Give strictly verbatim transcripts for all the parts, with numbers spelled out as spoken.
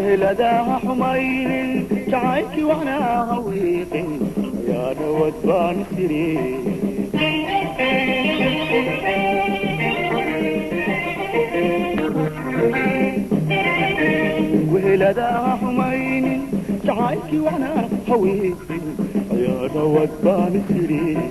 وهلداها حمين جعيك وانا هويقي يا نود بان سرين وهلداها حمين جعيك وانا هويقي يا نود بان سرين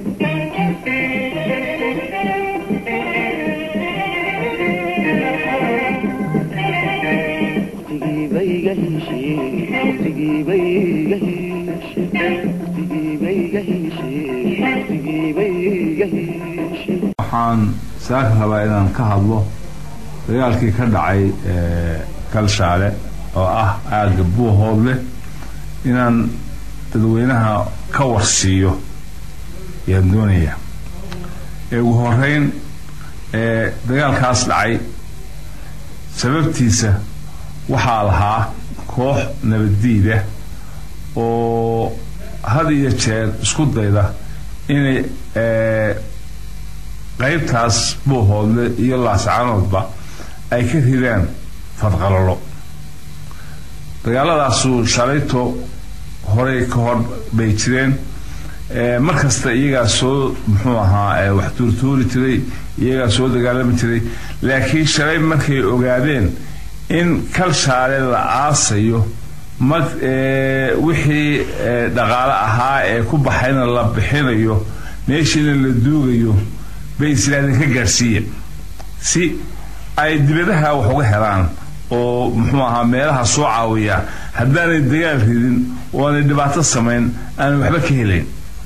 waxaan saaka rabaa inaan ka hadlo dagaalkii ka dhacay Kalshaale oo ah aaga Buuhoodle inaan dadweynaha ka warsiiyo yaan doonaya ee ugu horeyn ee dagaalkaas dhacay sababtiisa waxaa lahaa koox nabadiida oo had iyo jeer isku dayda inay ee qaybtaas Buuhoodle iyo Laascaanoodba ay ka ridaan fadqalalo dagaaladaas shalayto hore ka hor bay jireen ee markasta iyaga soo muxuu ahaa wax tuurtuuri jiray iyaga soo dagaalami jiray laakiin shalay markay ogaadeen in Kalshaale la aasayo mad ee wixii dhaqaale ahaa ee ku baxayna la bixinayo meeshii la duugayo bay islaamka ka gaarsiiyeen si ay dibadaha wax uga helaan oo muxuu ahaa meelaha soo caawiya hadaan dagaal ridin oo aan dhibaato sameyn aan waxba ka helin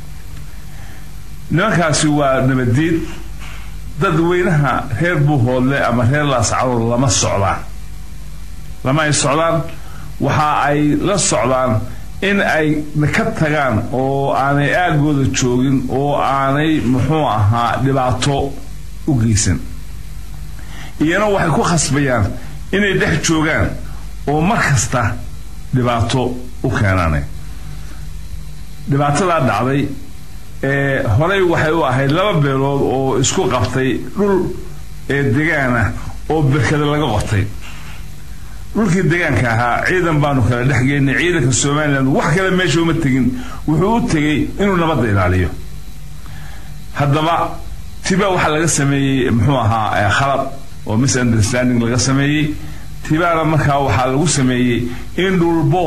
ninkaasi waa nabadiid dadweynaha reer Buuhoodle ama reer Laascaanood lama socdaan lama ay socdaan waxa ay la socdaan in ay ka tagaan oo aanay aagooda joogin oo aanay muxuu ahaa dhibaato u geysan iyana waxay ku khasbayaan inay dhex joogaan oo markasta dhibaato u keenaan dhibaatada dhacday ee horay waxay u ahayd laba beelood oo isku qabtay dhul ee deegaana oo barkada laga qotay dhulkii deegaanka ahaa ciidan baanu kala dhaxgeynay ciidanka Soomaaliland wax kale meesha uma tagin wuxuu u tagay inuu nabad ilaaliyo haddaba tiba waxa laga sameeyay muxuu ahaa khalad oo misunderstanding laga sameeyay tibaana markaa waxa lagu sameeyay in dhulbo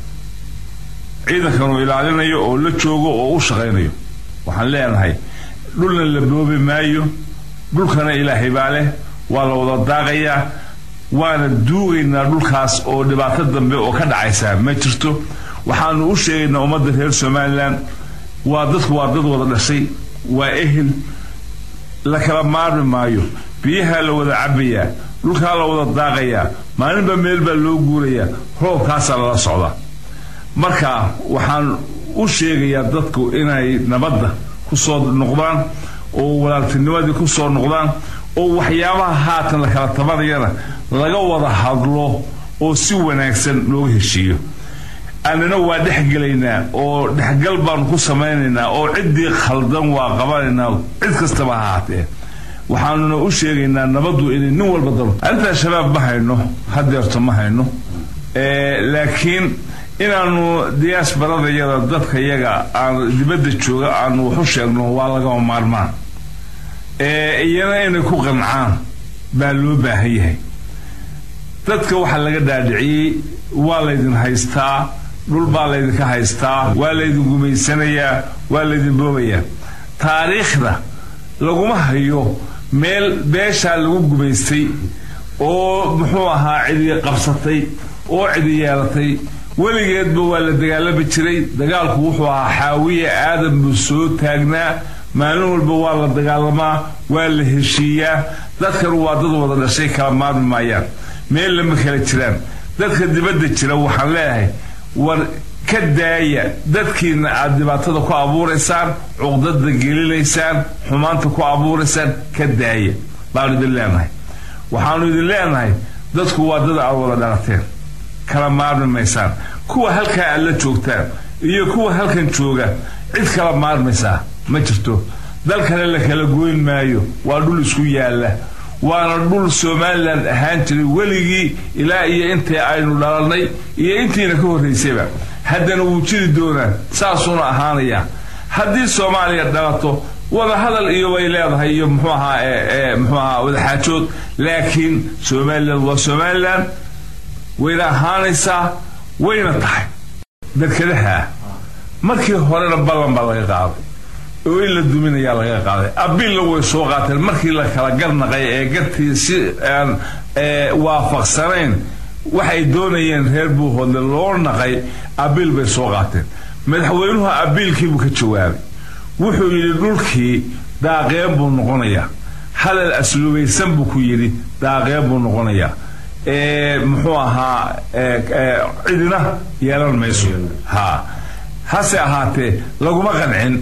ciidanka uu ilaalinayo oo la joogo oo u shaqeynayo waxaan leenahay dhulna la boobi maayo dhulkana Ilaahay baa leh waa la wada daaqayaa waana duugeynaa dhulkaas oo dhibaato dambe oo ka dhacaysa ma jirto waxaanu u sheegaynaa ummadda reer Soomaaliland waa dadku waa dad wada dhashay waa ehel la kala maarmi maayo biyaha la wada cabaya dhulka la wada daaqaya maalinba meel baa loo guuraya roobkaas la socda marka waxaan u sheegayaa dadku inay nabadda ku soo noqdaan oo walaaltinimadii ku soo noqdaan oo waxyaabaha haatan la kala tabanayana laga wada hadlo oo si wanaagsan loo heshiiyo anna waa dhaxgalaynaa oo dhaxgal baan ku sameeynaa oo cidii khaldan waa qabanayna cid kasta ba haatee waxaanu u sheegaynaa nabadu inay nin walba dabo anta shabaab ma hayno hadeerto ma hayno ee laakiin inaanu diasporada dadka iyaga aan dibadda jooga aan wuxuu sheegno waa laga maarmaan ee iyana inay ku qancaan baa loo baahan yahay dadka waxa laga dhaadhiciyay waa la idin haystaa dhul baa la idin ka haystaa waa la idin gumeysanayaa waa la idin boobaya taariikhda laguma hayo meel beesha lagu gumeystay oo muxuu ahaa cidi qabsatay oo cidi yeelatay weligeedba waa la dagaalami jiray dagaalku wuxuu ahaa xaawiye aadan buu soo taagnaa maalin walba waa la dagaalamaa waa la heshiiyaa dadkan waa dad wada dhashay kala maarmi maayaan meel lama kala jiraan dadka dibadda jira waxaan leeyahay war ka daaya dadkiina aad dhibaatada ku abuureysaan cuqdada gelinaysaan xumaanta ku abuureysaan ka daaya baan idin leenahay waxaanu idin leenahay dadku waa dad aad wada dhalateen kala maarmi maysaan kuwa halka aad la joogtaan iyo kuwa halkan jooga cid kala maarmaysa ma jirto dalkana la kala goyn maayo waa dhul isku yaala waana dhul Somaliland ahaan jiray weligii ilaa iyo intii aynu dhalanay iyo intiina ka horeysayba haddana wuu jiri doonaa saasuna ahaanaya haddii Soomaaliya dhalato wada hadal iyo way leedahay iyo muxuu ahaa ee muxuu ahaa wada xaajood laakiin Somaliland waa Somaliland wayna ahaanaysaa wayna tahay dadkadaha markii horena ballan baa laga qaaday oo in la duminayaa laga qaaday abil way soo qaateen markii la kala garnaqay ee gartii si aan ee waafaqsanayn waxay doonayeen reer Buuhood loo naqay abil bay soo qaateen madaxweynuhu abilkii buu ka jawaabay wuxuu yiri dhulkii daaqeen buu noqonayaa halal aslubaysan buu ku yiri daaqeen buu noqonayaa ee muxuu ahaa ee cidina yeelan mayso ha hase ahaatee laguma qancin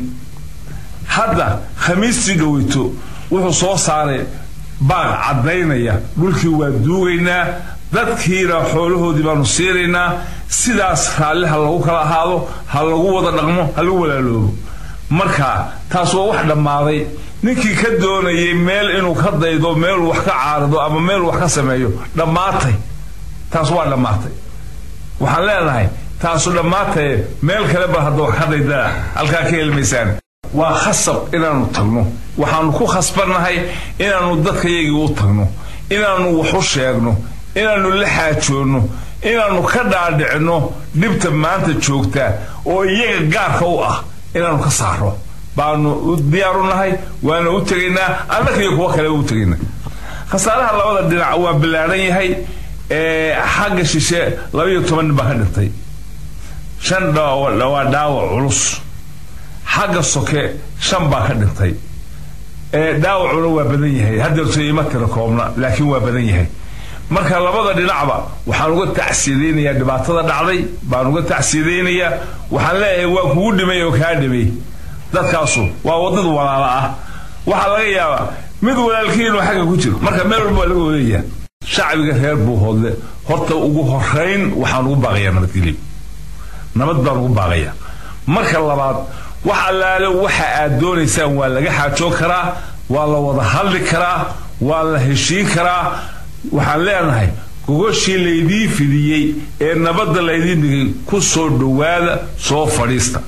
hadda khamiistii dhaweyto wuxuu soo saaray baaq cadaynaya dhulkii waa duugaynaa dadkiina xoolahoodii baanu siiraynaa sidaas raalliha lagu kala ahaado ha lagu wada dhaqmo ha lagu walaaloobo marka taas waa wax dhammaaday ninkii ka doonayay meel inuu ka daydo meel wax ka caarado ama meel wax ka sameeyo dhammaatay taas waa dhammaatay waxaan leenahay taasu dhammaatay meel kale ba hadda wax ka daydaa halka ka helmaysaan waa khasab inaanu tagno waxaanu ku khasbanahay inaanu dadkayagii u tagno inaanu wax u sheegno inaanu la xaajoono inaanu ka dhaadhicno dibta maanta joogta oo iyaga gaarka u ah inaanu ka saaro baanu diyaarunahay waana u tageynaa annaka iyo kuwa kale u tageynaa khasaaraha labada dhinac waa bilaaran yahay ee xagga shishe laba iyo toban ba ka dhintay shan dhaawac dhaawac culus xagga soke shan baa ka dhintay ee dhaawacuna waa badan yahay hadda ima tira koobna laakiin waa badan yahay marka labada dhinacba waxaan uga tacsiideynaya dhibaatada dhacday baan uga tacsiideynaya waxaan leeyahay waa kugu dhimay oo ka dhimay dadkaasu waa wadad walaala ah waxa laga yaabaa mid walaalkiinu xagga ku jiro marka meel walba laga wadayaa shacbiga reer Buuhoodle horta ugu horeyn waxaan ugu baaqayaa nabadgelyo nabad baan ugu baaqayaa marka labaad wax allaale waxa aad doonaysaan waa laga xaajoon karaa waa la wada hadli karaa waa la heshiin karaa waxaan leenahay gogoshii laydii fidiyey ee nabadda laydin dhigay ku soo dhawaada soo fadhiista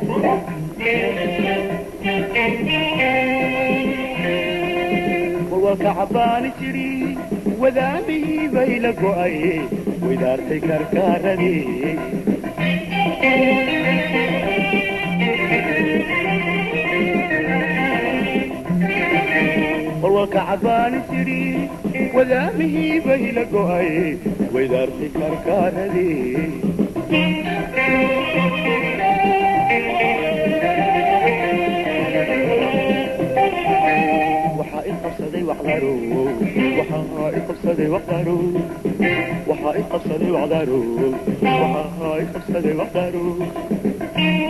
walka cabaan jiri wadaamii bay la go'ay widaartay karkaaradii walka cabaan jiri wadaamii bay la go'ay widaartay karkaaradii وحدارو وحا يقصدي وحدارو وحا يقصدي وحدارو وحا يقصدي وحدارو